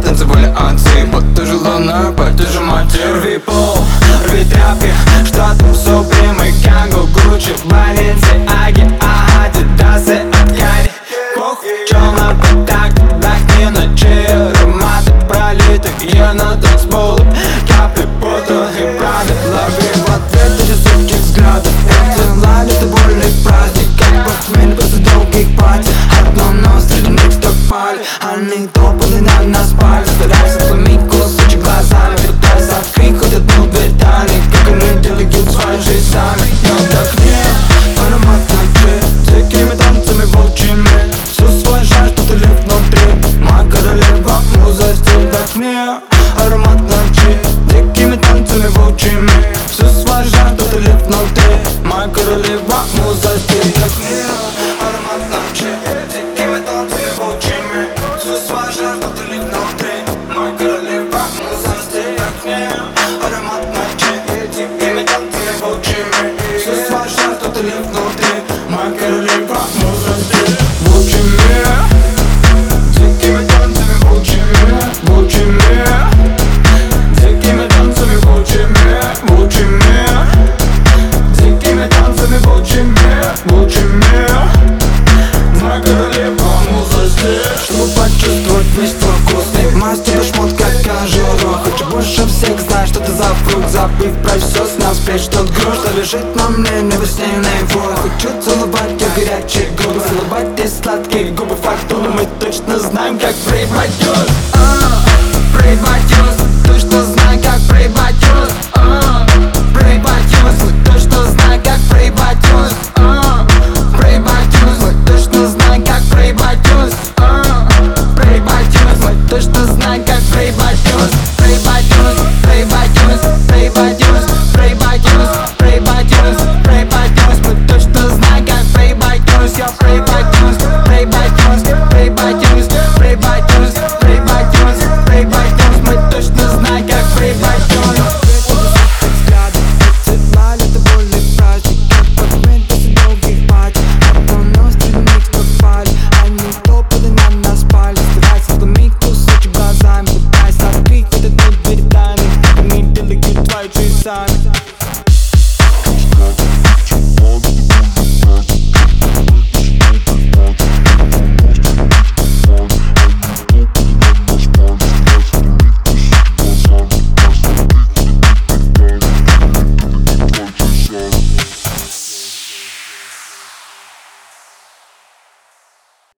танцевали отцы под ту же луну, под ту же матерь. Рви пол, рви тряпки, что там Супремы, Канго, Гуччи, Баленсиаги, Адидасы, Аткари. Чё на так, вдохни ночи, ароматы пролитых на танцполе, капли пота и правда. Лови в ответ эти сотни взглядов. Эти лайны, это больный праздник, как похмелье после долгих пати. Одно но среди них стопали, они топали на нас пальцы. Старайся сломить кусочек глазами, пытаясь открыть хоть одну дверь тайны, как они делегируют свою жизнь сами. Я вдохни аромат ночи, дикими танцами волчьими, всю свою жаль, что ты лив внутри. Моя королева, муза, стиль. Вдохни аромат ночи, дикими танцами волчьими, всю свою жаль, что ты лив внутри. Моя королева, муза, стиль. Вдохни аромат ночи, дикими танцами волчьими, всю свою жаль, что ты лив внутри. Моя королева, муза, стиль. Вдохни аромат ночи, дикими танцами волчьими, всю свою жаль, что ты лив внутри. Моя королева, муза, стиль. Волчьими, дикими танцами волчьими, волчьими, дикими танцами волчьими, волчьими, дикими танцами волчьими, волчьими. Моя королева, муза здесь. Чтобы почувствовать весь твой вкус, мастер шмот как кожура. Хочу больше всех знать, что ты за фрукт. Забыв про все, снял с плеч тот груз, что лежит на мне на весне наяву. Хочу целовать ее горячие губы, целовать эти сладкие губы. Фактуры мы точно знаем, как время идет.